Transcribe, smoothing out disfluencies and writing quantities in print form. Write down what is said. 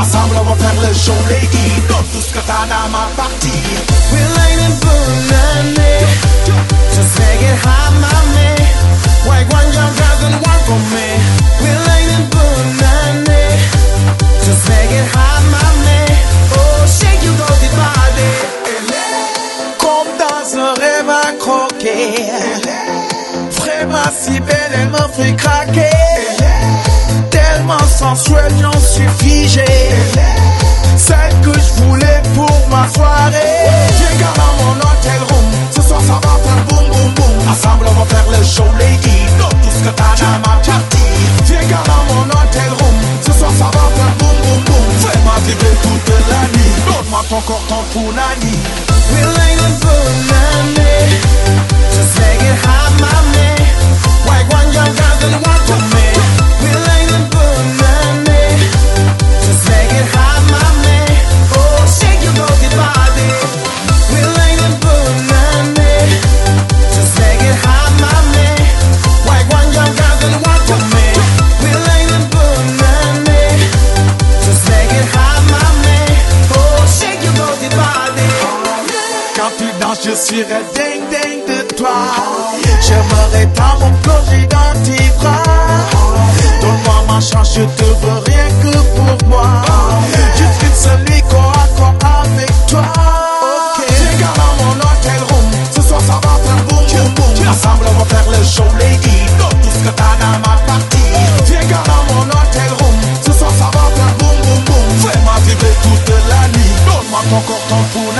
Ensemble on va faire le show lady. Donne tout ce que t'as dans ma partie. We're lightning bunani. Just make it hot, mommy. Why one young doesn't work for me? We're lightning bunani. Just make it hot, mommy. Oh, shake your dirty body. Comme dans un rêve à croquer. Vraiment si belle, elle me fait craquer. Tellement sensuelle, j'en suis figé. Celle que je voulais pour ma soirée. Viens gars dans mon hotel room. Ce soir ça va faire boum boum boum. Ensemble on va faire le show lady. Donne tout ce que t'as dans ma partie. Viens gars dans mon hotel room. Ce soir ça va faire boum boum boum. Fais-moi vibrer toute la nuit. Donne-moi ton corps, ton punani. We're lightning bunani. Just make it hot, mommy. Why one young doesn't work for me? We're lightning bunani. Just make it hot, mommy. Oh, shake your dirty body. We're lightning bunani. Just make it hot, mommy. Why one young doesn't work for me? We're lightning bunani. Just make it hot, mommy. Oh, shake your dirty body. Quand tu danses, je serai dingue dingue de toi. J'aimerais tant me plonger dans tes bras. Donne-moi ma chance, je te veux rien que pour moi. Je suis celui corps à corps avec toi. Viens gars dans mon hotel room. Ce soir ça va faire boum boum boum. Ensemble on va faire le show lady. Donne tout ce que t'as dans ma partie. Viens gars dans mon hotel room. Ce soir ça va faire boum boum boum. Fais-moi vibrer toute la nuit. Donne-moi ton corps, ton poulet.